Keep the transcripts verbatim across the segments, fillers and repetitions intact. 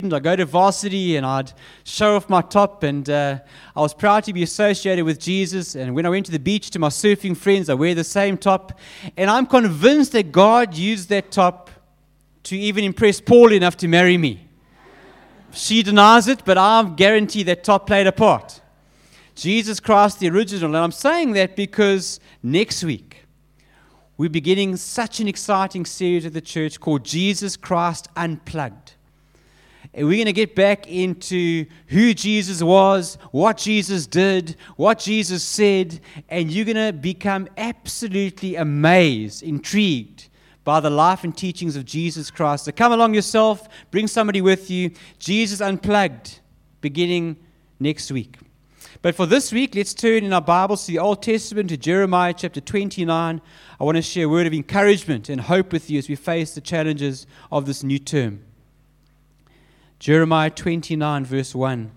I'd go to varsity and I'd show off my top, and uh, I was proud to be associated with Jesus. And when I went to the beach to my surfing friends, I wear the same top. And I'm convinced that God used that top to even impress Paul enough to marry me. She denies it, but I guarantee that top played a part. Jesus Christ, the original. And I'm saying that because next week we're beginning such an exciting series at the church called Jesus Christ Unplugged. And we're going to get back into who Jesus was, what Jesus did, what Jesus said, and you're going to become absolutely amazed, intrigued by the life and teachings of Jesus Christ. So come along yourself, bring somebody with you. Jesus Unplugged, beginning next week. But for this week, let's turn in our Bibles to the Old Testament, to Jeremiah chapter twenty-nine. I want to share a word of encouragement and hope with you as we face the challenges of this new term. Jeremiah twenty-nine, verse one.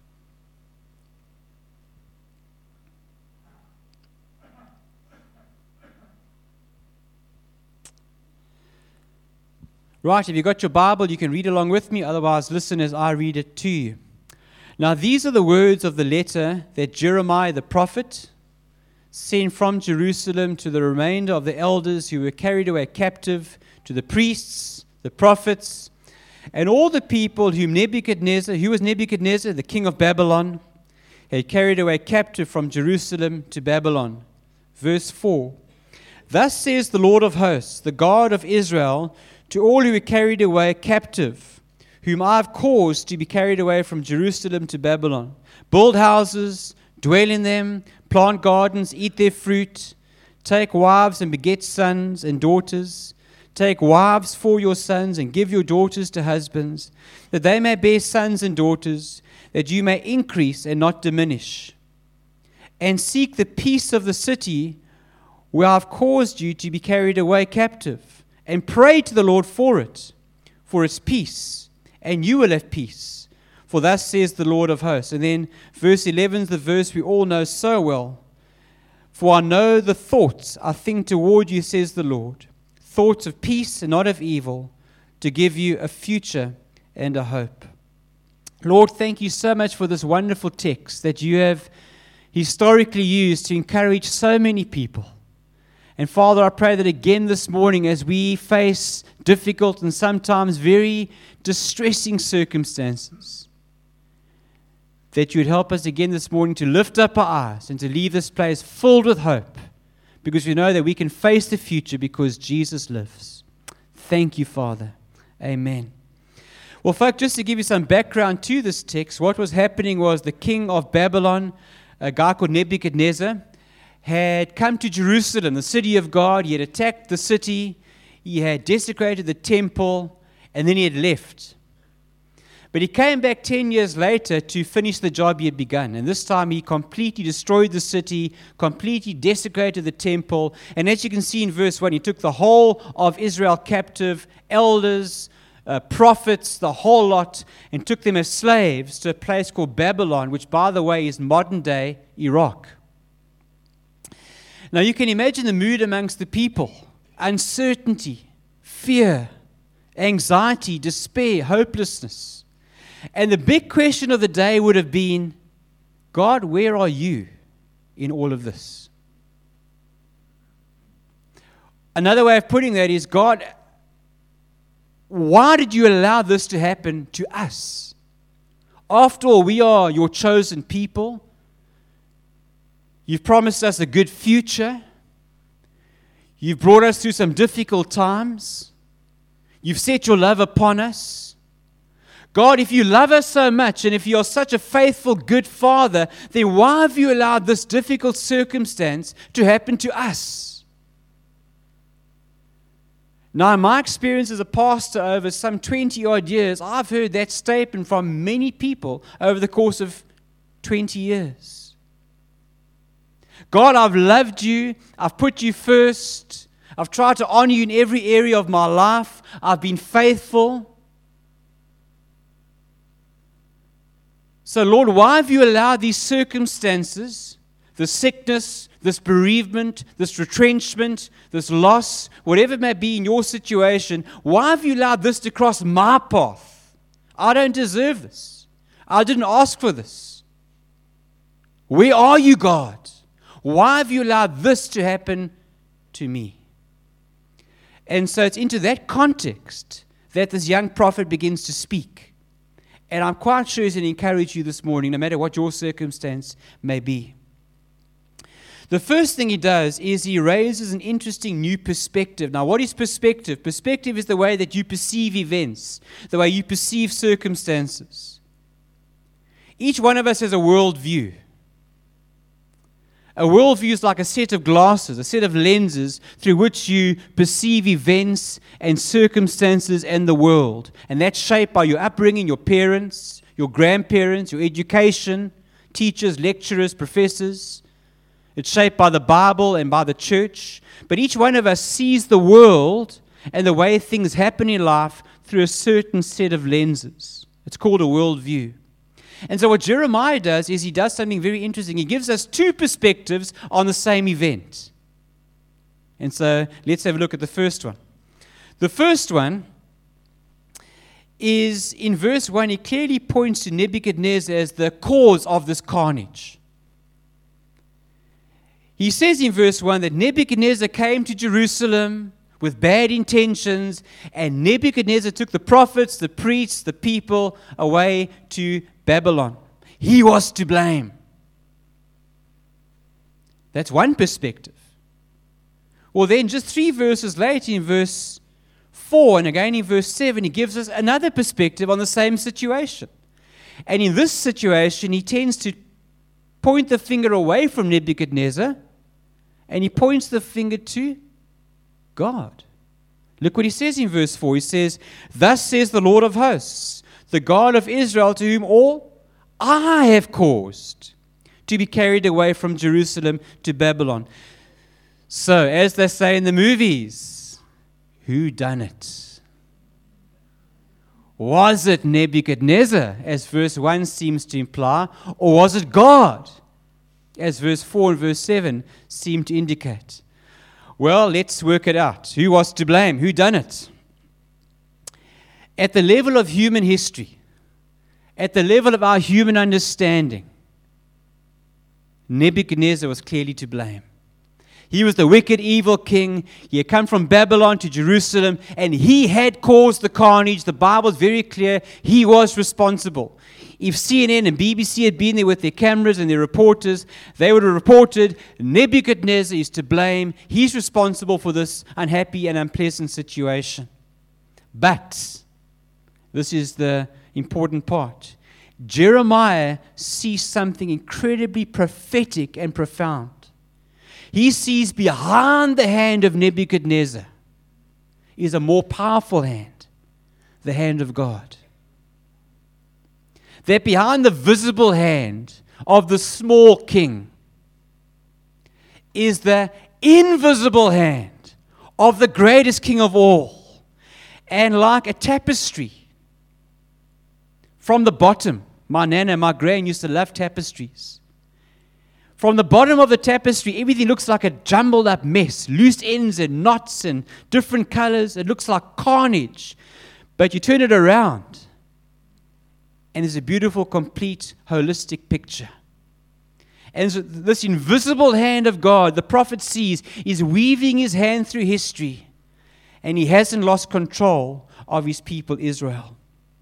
Right, if you've got your Bible, you can read along with me. Otherwise, listen as I read it to you. Now, these are the words of the letter that Jeremiah the prophet sent from Jerusalem to the remainder of the elders who were carried away captive, to the priests, the prophets, and all the people whom Nebuchadnezzar, who was Nebuchadnezzar, the king of Babylon, had carried away captive from Jerusalem to Babylon. Verse four. Thus says the Lord of hosts, the God of Israel, to all who were carried away captive, whom I have caused to be carried away from Jerusalem to Babylon. Build houses, dwell in them, plant gardens, eat their fruit, take wives and beget sons and daughters. Take wives for your sons and give your daughters to husbands, that they may bear sons and daughters, that you may increase and not diminish. And seek the peace of the city where I have caused you to be carried away captive, and pray to the Lord for it, for its peace, and you will have peace. For thus says the Lord of hosts. And then verse eleven is the verse we all know so well. For I know the thoughts I think toward you, says the Lord, thoughts of peace and not of evil, to give you a future and a hope. Lord, thank you so much for this wonderful text that you have historically used to encourage so many people. And Father, I pray that again this morning, as we face difficult and sometimes very distressing circumstances, that you would help us again this morning to lift up our eyes and to leave this place filled with hope, because we know that we can face the future because Jesus lives. Thank you, Father. Amen. Well, folks, just to give you some background to this text, what was happening was the king of Babylon, a guy called Nebuchadnezzar, had come to Jerusalem, the city of God. He had attacked the city. He had desecrated the temple, and then he had left. But he came back ten years later to finish the job he had begun. And this time he completely destroyed the city, completely desecrated the temple. And as you can see in verse one, he took the whole of Israel captive, elders, uh, prophets, the whole lot, and took them as slaves to a place called Babylon, which, by the way, is modern-day Iraq. Now you can imagine the mood amongst the people: uncertainty, fear, anxiety, despair, hopelessness. And the big question of the day would have been, God, where are you in all of this? Another way of putting that is, God, why did you allow this to happen to us? After all, we are your chosen people. You've promised us a good future. You've brought us through some difficult times. You've set your love upon us. God, if you love us so much, and if you're such a faithful, good Father, then why have you allowed this difficult circumstance to happen to us? Now, in my experience as a pastor over some twenty-odd years, I've heard that statement from many people over the course of twenty years. God, I've loved you. I've put you first. I've tried to honor you in every area of my life. I've been faithful. So, Lord, why have you allowed these circumstances, this sickness, this bereavement, this retrenchment, this loss, whatever it may be in your situation, why have you allowed this to cross my path? I don't deserve this. I didn't ask for this. Where are you, God? Why have you allowed this to happen to me? And so it's into that context that this young prophet begins to speak. And I'm quite sure he's going to encourage you this morning, no matter what your circumstance may be. The first thing he does is he raises an interesting new perspective. Now, what is perspective? Perspective is the way that you perceive events, the way you perceive circumstances. Each one of us has a worldview. A worldview is like a set of glasses, a set of lenses through which you perceive events and circumstances and the world. And that's shaped by your upbringing, your parents, your grandparents, your education, teachers, lecturers, professors. It's shaped by the Bible and by the church. But each one of us sees the world and the way things happen in life through a certain set of lenses. It's called a worldview. And so what Jeremiah does is he does something very interesting. He gives us two perspectives on the same event. And so let's have a look at the first one. The first one is in verse one, he clearly points to Nebuchadnezzar as the cause of this carnage. He says in verse one that Nebuchadnezzar came to Jerusalem with bad intentions, and Nebuchadnezzar took the prophets, the priests, the people away to Babylon. He was to blame. That's one perspective. Well, then just three verses later, in verse four and again in verse seven, he gives us another perspective on the same situation. And in this situation, he tends to point the finger away from Nebuchadnezzar, and he points the finger to God. Look what he says in verse four. He says, "Thus says the Lord of hosts, the God of Israel, to whom all I have caused to be carried away from Jerusalem to Babylon." So, as they say in the movies, who done it? Was it Nebuchadnezzar, as verse one seems to imply, or was it God, as verse four and verse seven seem to indicate? Well, let's work it out. Who was to blame? Who done it? At the level of human history, at the level of our human understanding, Nebuchadnezzar was clearly to blame. He was the wicked, evil king. He had come from Babylon to Jerusalem, and he had caused the carnage. The Bible is very clear. He was responsible. If C N N and B B C had been there with their cameras and their reporters, they would have reported, Nebuchadnezzar is to blame. He's responsible for this unhappy and unpleasant situation. But, this is the important part, Jeremiah sees something incredibly prophetic and profound. He sees behind the hand of Nebuchadnezzar is a more powerful hand, the hand of God. That behind the visible hand of the small king is the invisible hand of the greatest king of all. And like a tapestry, from the bottom, my nana, my gran used to love tapestries. From the bottom of the tapestry, everything looks like a jumbled up mess, loose ends and knots and different colors. It looks like carnage. But you turn it around, and there's a beautiful, complete, holistic picture. And so this invisible hand of God, the prophet sees, is weaving his hand through history, and he hasn't lost control of his people, Israel.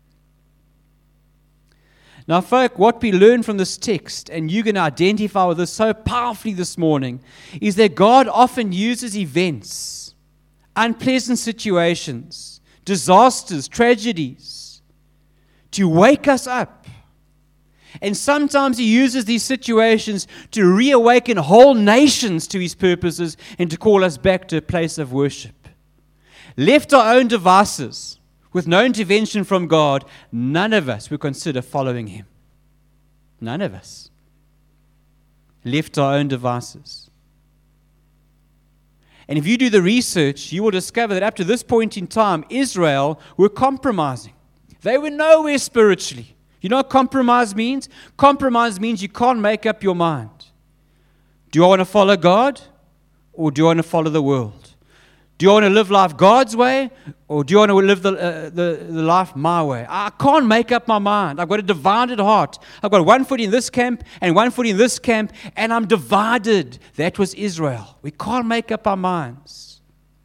Now, folk, what we learn from this text, and you can identify with this so powerfully this morning, is that God often uses events, unpleasant situations, disasters, tragedies, to wake us up. And sometimes he uses these situations to reawaken whole nations to his purposes and to call us back to a place of worship. Left our own devices, with no intervention from God, none of us would consider following him. None of us. Left our own devices. And if you do the research, you will discover that up to this point in time, Israel were compromising. They were nowhere spiritually. You know what compromise means? Compromise means you can't make up your mind. Do I want to follow God, or do I want to follow the world? Do you want to live life God's way, or do you want to live the, uh, the, the life my way? I can't make up my mind. I've got a divided heart. I've got one foot in this camp and one foot in this camp, and I'm divided. That was Israel. We can't make up our minds.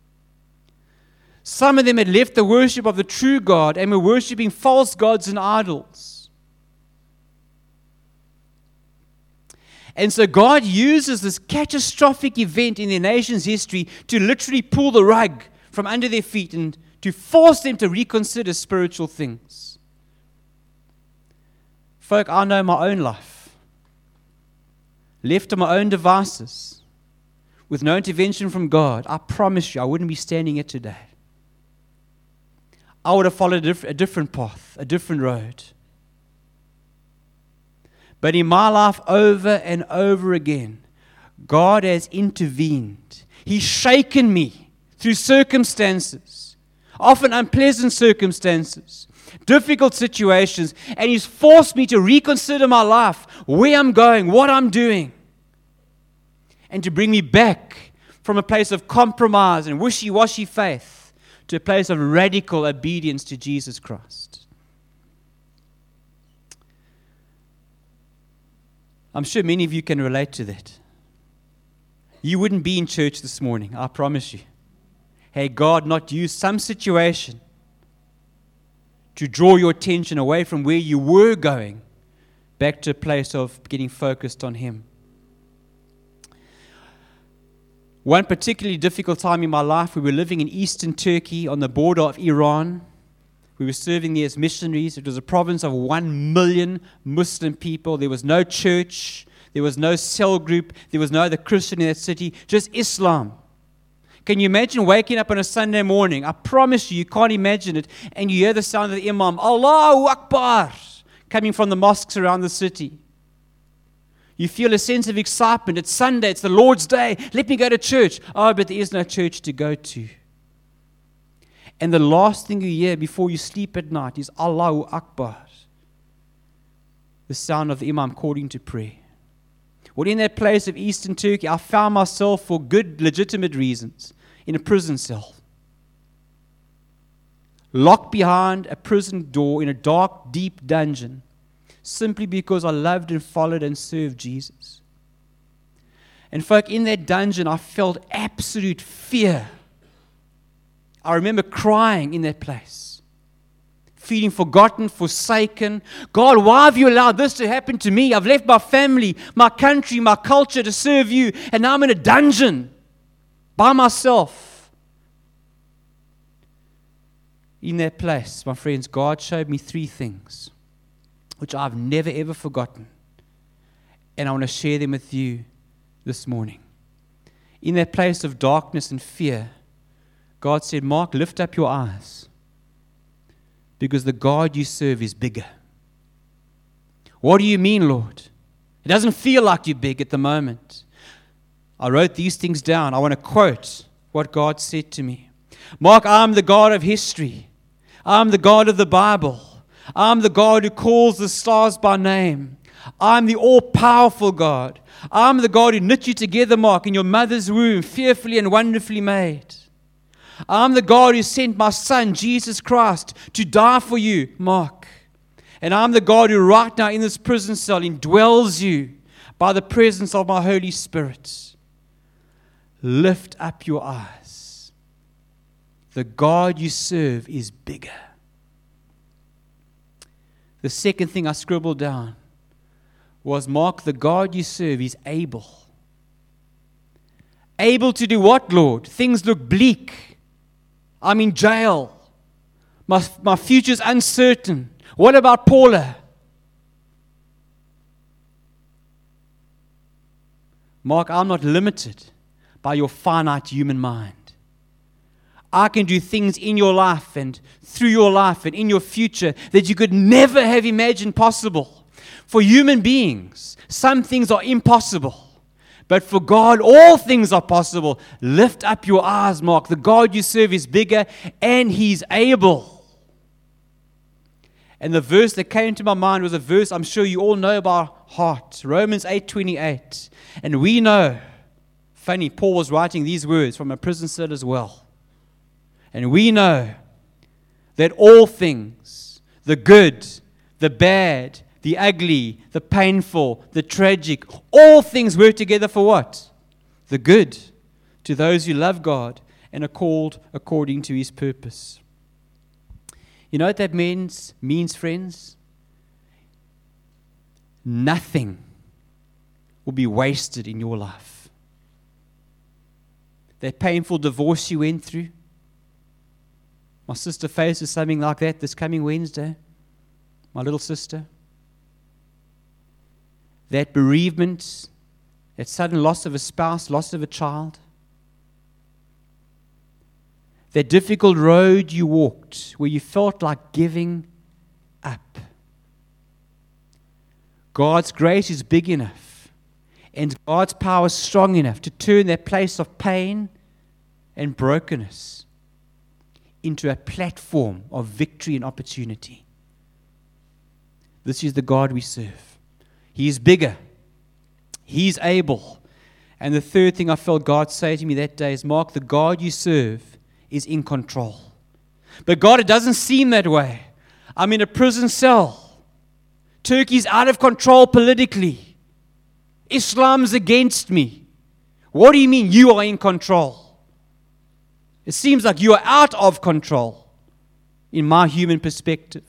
Some of them had left the worship of the true God and were worshiping false gods and idols. And so God uses this catastrophic event in their nation's history to literally pull the rug from under their feet and to force them to reconsider spiritual things. Folk, I know my own life. Left to my own devices, with no intervention from God, I promise you I wouldn't be standing here today. I would have followed a, diff- a different path, a different road. But in my life, over and over again, God has intervened. He's shaken me through circumstances, often unpleasant circumstances, difficult situations, and He's forced me to reconsider my life, where I'm going, what I'm doing, and to bring me back from a place of compromise and wishy-washy faith to a place of radical obedience to Jesus Christ. I'm sure many of you can relate to that. You wouldn't be in church this morning, I promise you, had God not used some situation to draw your attention away from where you were going back to a place of getting focused on Him. One particularly difficult time in my life, we were living in eastern Turkey on the border of Iran. We were serving there as missionaries. It was a province of one million Muslim people. There was no church. There was no cell group. There was no other Christian in that city. Just Islam. Can you imagine waking up on a Sunday morning? I promise you, you can't imagine it. And you hear the sound of the Imam, Allahu Akbar, coming from the mosques around the city. You feel a sense of excitement. It's Sunday. It's the Lord's day. Let me go to church. Oh, but there is no church to go to. And the last thing you hear before you sleep at night is Allahu Akbar, the sound of the Imam calling to prayer. Well, in that place of eastern Turkey, I found myself, for good, legitimate reasons, in a prison cell. Locked behind a prison door in a dark, deep dungeon, simply because I loved and followed and served Jesus. And folk, in that dungeon, I felt absolute fear. I remember crying in that place, feeling forgotten, forsaken. God, why have you allowed this to happen to me? I've left my family, my country, my culture to serve you, and now I'm in a dungeon by myself. In that place, my friends, God showed me three things which I've never ever forgotten, and I want to share them with you this morning. In that place of darkness and fear, God said, Mark, lift up your eyes, because the God you serve is bigger. What do you mean, Lord? It doesn't feel like you're big at the moment. I wrote these things down. I want to quote what God said to me. Mark, I'm the God of history. I'm the God of the Bible. I'm the God who calls the stars by name. I'm the all-powerful God. I'm the God who knit you together, Mark, in your mother's womb, fearfully and wonderfully made. I'm the God who sent my Son, Jesus Christ, to die for you, Mark. And I'm the God who right now in this prison cell indwells you by the presence of my Holy Spirit. Lift up your eyes. The God you serve is bigger. The second thing I scribbled down was, Mark, the God you serve is able. Able to do what, Lord? Things look bleak. I'm in jail. My, my future's uncertain. What about Paula? Mark, I'm not limited by your finite human mind. I can do things in your life and through your life and in your future that you could never have imagined possible. For human beings, some things are impossible. But for God, all things are possible. Lift up your eyes, Mark. The God you serve is bigger and He's able. And the verse that came to my mind was a verse I'm sure you all know by heart. Romans eight twenty-eight. And we know, funny, Paul was writing these words from a prison cell as well. And we know that all things, the good, the bad, the ugly, the painful, the tragic, all things work together for what? The good, to those who love God and are called according to His purpose. You know what that means, means, friends? Nothing will be wasted in your life. That painful divorce you went through, my sister faces something like that this coming Wednesday, my little sister. That bereavement, that sudden loss of a spouse, loss of a child. That difficult road you walked where you felt like giving up. God's grace is big enough and God's power is strong enough to turn that place of pain and brokenness into a platform of victory and opportunity. This is the God we serve. He is bigger. He's able. And the third thing I felt God say to me that day is, Mark, the God you serve is in control. But God, it doesn't seem that way. I'm in a prison cell. Turkey's out of control politically. Islam's against me. What do you mean you are in control? It seems like you are out of control in my human perspective.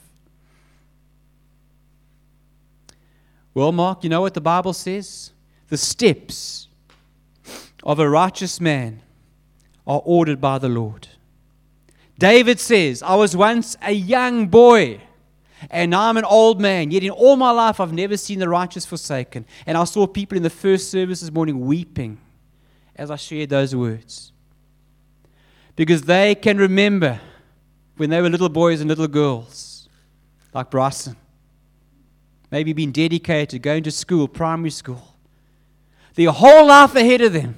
Well, Mark, you know what the Bible says? The steps of a righteous man are ordered by the Lord. David says, I was once a young boy, and now I'm an old man. Yet in all my life, I've never seen the righteous forsaken. And I saw people in the first service this morning weeping as I shared those words. Because they can remember when they were little boys and little girls, like Bryson. Maybe being dedicated, going to school, primary school. Their whole life ahead of them.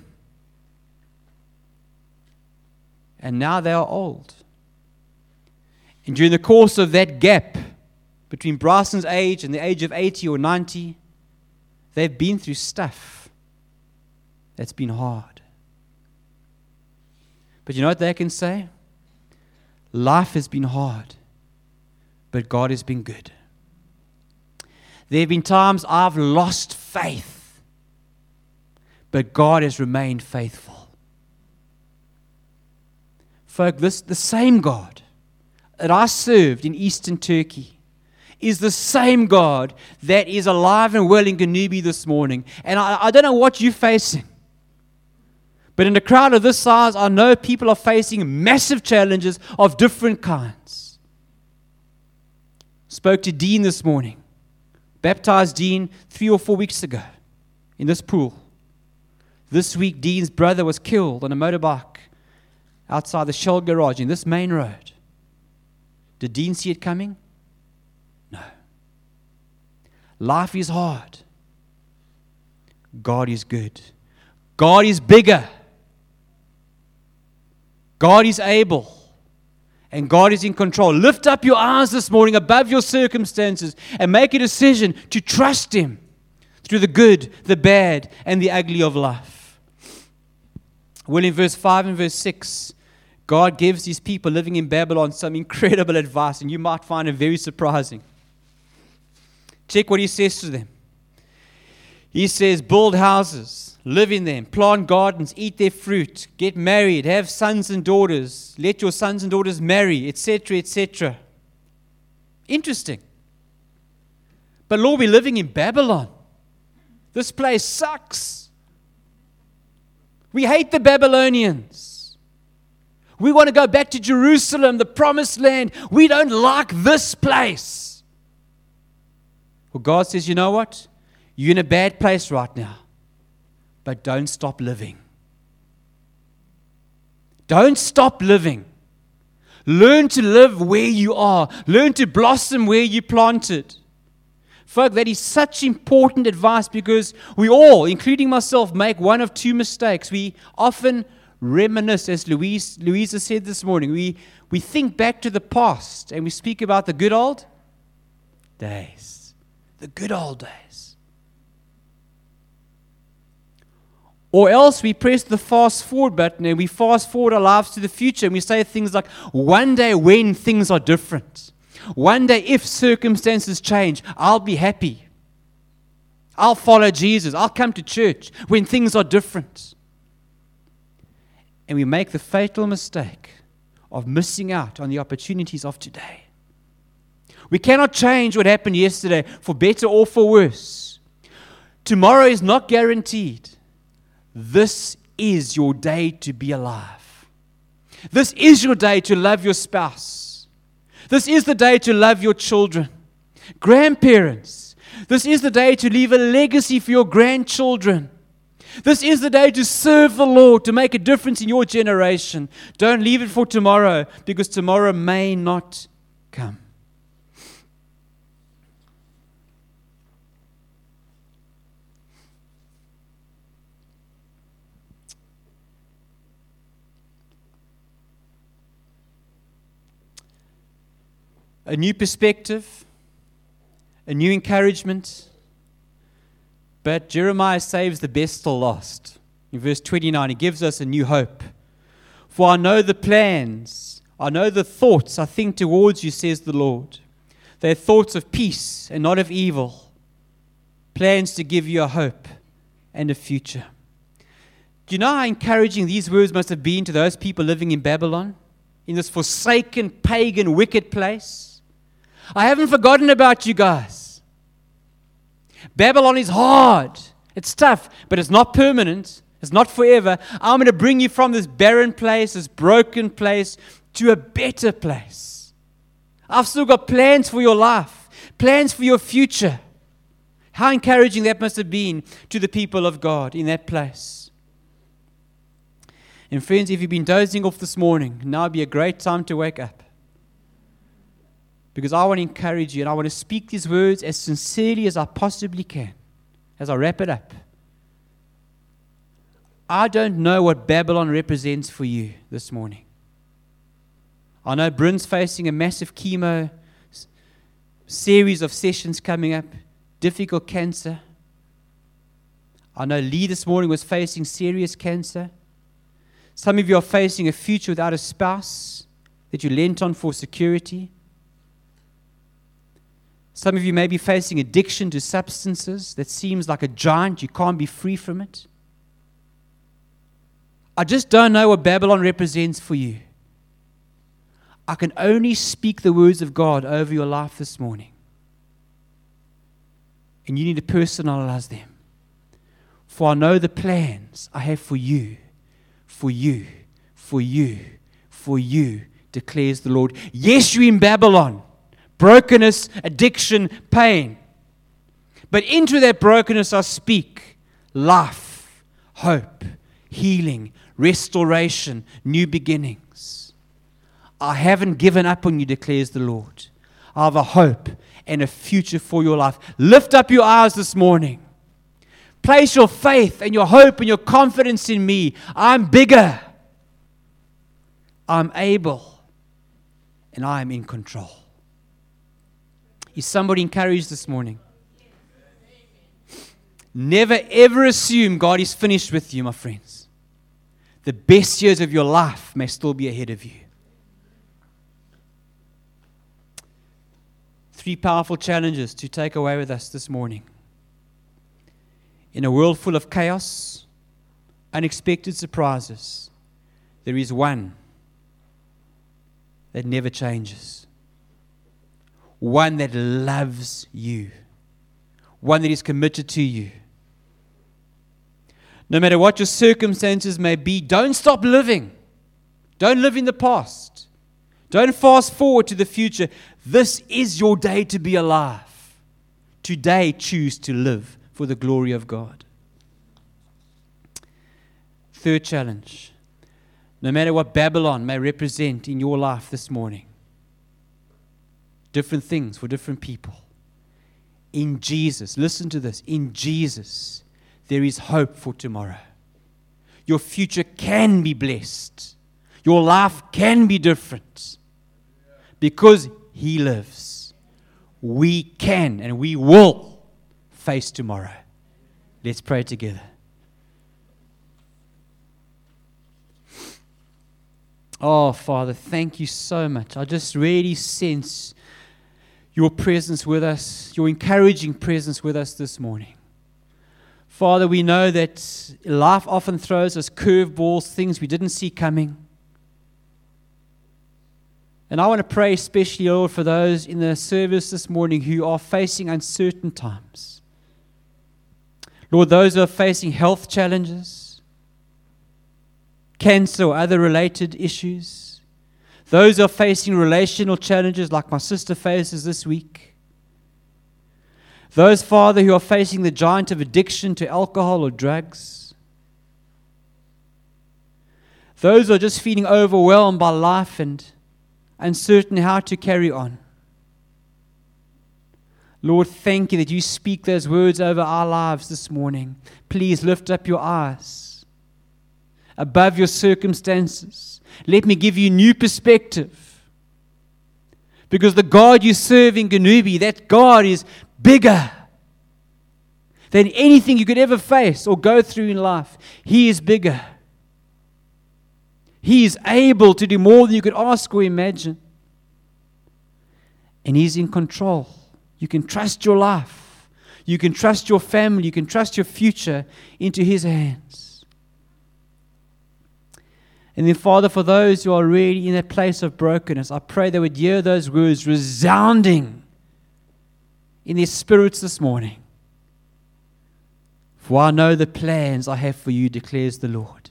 And now they are old. And during the course of that gap between Bryson's age and the age of eighty or ninety, they've been through stuff that's been hard. But you know what they can say? Life has been hard, but God has been good. There have been times I've lost faith, but God has remained faithful. Folk, this, the same God that I served in Eastern Turkey is the same God that is alive and well in Ganubi this morning. And I, I don't know what you're facing. But in a crowd of this size, I know people are facing massive challenges of different kinds. Spoke to Dean this morning. Baptized Dean three or four weeks ago in this pool. This week, Dean's brother was killed on a motorbike outside the Shell garage in this main road. Did Dean see it coming? No. Life is hard. God is good. God is bigger. God is able. And God is in control. Lift up your eyes this morning above your circumstances and make a decision to trust Him through the good, the bad, and the ugly of life. Well, in verse five and verse six, God gives His people living in Babylon some incredible advice, and you might find it very surprising. Check what He says to them. He says, build houses, live in them, plant gardens, eat their fruit, get married, have sons and daughters, let your sons and daughters marry, et cetera, et cetera. Interesting. But Lord, we're living in Babylon. This place sucks. We hate the Babylonians. We want to go back to Jerusalem, the promised land. We don't like this place. Well, God says, you know what? You're in a bad place right now. But don't stop living. Don't stop living. Learn to live where you are. Learn to blossom where you planted. Folk, that is such important advice because we all, including myself, make one of two mistakes. We often reminisce, as Louise, Louisa said this morning. We, we think back to the past and we speak about the good old days. The good old days. Or else we press the fast forward button and we fast forward our lives to the future and we say things like, one day when things are different, one day if circumstances change, I'll be happy. I'll follow Jesus. I'll come to church when things are different. And we make the fatal mistake of missing out on the opportunities of today. We cannot change what happened yesterday for better or for worse. Tomorrow is not guaranteed. This is your day to be alive. This is your day to love your spouse. This is the day to love your children. Grandparents, this is the day to leave a legacy for your grandchildren. This is the day to serve the Lord, to make a difference in your generation. Don't leave it for tomorrow, because tomorrow may not come. A new perspective, a new encouragement. But Jeremiah saves the best till last. In verse twenty-nine, he gives us a new hope. For I know the plans, I know the thoughts I think towards you, says the Lord. They are thoughts of peace and not of evil. Plans to give you a hope and a future. Do you know how encouraging these words must have been to those people living in Babylon? In this forsaken, pagan, wicked place? I haven't forgotten about you guys. Babylon is hard. It's tough, but it's not permanent. It's not forever. I'm going to bring you from this barren place, this broken place, to a better place. I've still got plans for your life, plans for your future. How encouraging that must have been to the people of God in that place. And friends, if you've been dozing off this morning, now would be a great time to wake up. Because I want to encourage you, and I want to speak these words as sincerely as I possibly can, as I wrap it up. I don't know what Babylon represents for you this morning. I know Bryn's facing a massive chemo series of sessions coming up, difficult cancer. I know Lee this morning was facing serious cancer. Some of you are facing a future without a spouse that you lent on for security. Some of you may be facing addiction to substances that seems like a giant. You can't be free from it. I just don't know what Babylon represents for you. I can only speak the words of God over your life this morning. And you need to personalize them. For I know the plans I have for you, for you, for you, for you, declares the Lord. Yes, you're in Babylon. Brokenness, addiction, pain. But into that brokenness I speak life, hope, healing, restoration, new beginnings. I haven't given up on you, declares the Lord. I have a hope and a future for your life. Lift up your eyes this morning. Place your faith and your hope and your confidence in me. I'm bigger. I'm able. And I am in control. Is somebody encouraged this morning? Never ever assume God is finished with you, my friends. The best years of your life may still be ahead of you. Three powerful challenges to take away with us this morning. In a world full of chaos, unexpected surprises, there is one that never changes. One that loves you. One that is committed to you. No matter what your circumstances may be, don't stop living. Don't live in the past. Don't fast forward to the future. This is your day to be alive. Today, choose to live for the glory of God. Third challenge. No matter what Babylon may represent in your life this morning, different things for different people. In Jesus, listen to this, in Jesus, there is hope for tomorrow. Your future can be blessed. Your life can be different. Because He lives. We can and we will face tomorrow. Let's pray together. Oh, Father, thank you so much. I just really sense your presence with us, your encouraging presence with us this morning. Father, we know that life often throws us curveballs, things we didn't see coming. And I want to pray especially, Lord, for those in the service this morning who are facing uncertain times. Lord, those who are facing health challenges, cancer or other related issues, those who are facing relational challenges like my sister faces this week, those, Father, who are facing the giant of addiction to alcohol or drugs, those who are just feeling overwhelmed by life and uncertain how to carry on. Lord, thank you that you speak those words over our lives this morning. Please lift up your eyes above your circumstances. Let me give you new perspective. Because the God you serve in Ganubi, that God is bigger than anything you could ever face or go through in life. He is bigger. He is able to do more than you could ask or imagine. And He's in control. You can trust your life. You can trust your family. You can trust your future into His hands. And then, Father, for those who are really in a place of brokenness, I pray they would hear those words resounding in their spirits this morning. For I know the plans I have for you, declares the Lord.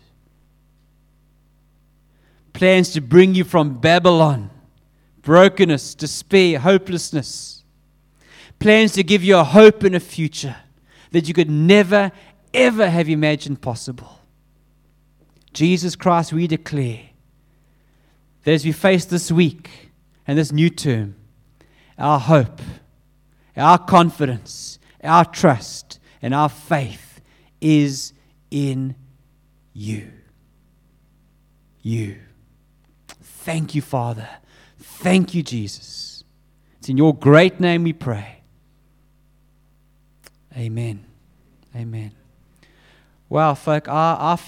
Plans to bring you from Babylon, brokenness, despair, hopelessness. Plans to give you a hope and a future that you could never, ever have imagined possible. Jesus Christ, we declare that as we face this week and this new term, our hope, our confidence, our trust, and our faith is in you. You. Thank you, Father. Thank you, Jesus. It's in your great name we pray. Amen. Amen. Well, folk, I, I